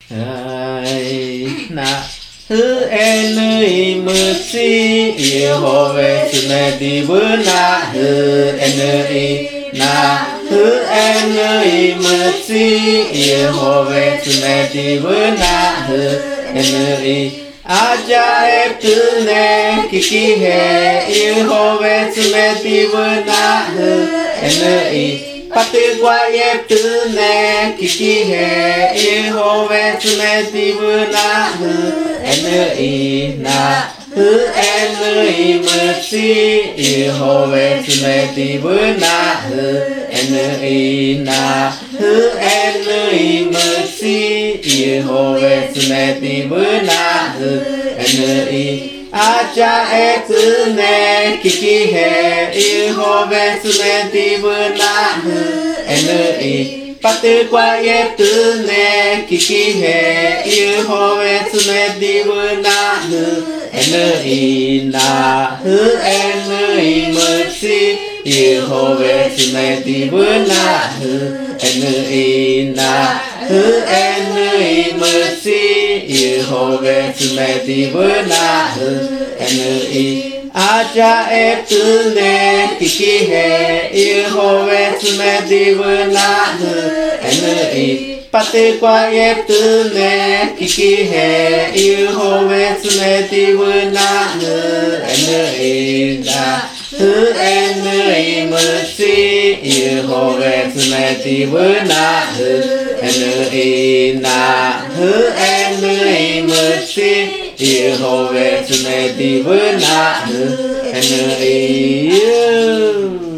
na hư en ơi mơ si Yehove sume di na hư en ơi na hư en ơi mơ si Yehove sume di na hư en ơi aja tu ne kiki he Yehove sume di na hư en ơi Pati qua yep tu ne kiki he Yehove sume di na hư en ơi na hư en ơi mercy Yehove sume di na hư en ơi na hư en ơi mercy Yehove sume di na hư en ơi aja tu ne kiki he Yehove sume di na hư en ơi Pati qua yep tu ne kiki he Yehove sume di na hư en ơi na hư en ơi mercy Yehove sume di na hư en ơi na hư en ơi mercy Yehove sume di na hư en ơi aja tu ne kiki he Yehove sume di na hư en ơi Pati qua yep tu ne kiki he Yehove sume di na hư en ơi na hư en ơi mercy Yehove sume di na hư en ơi na hư en ơi mercy Yehove sume di na hư en ơi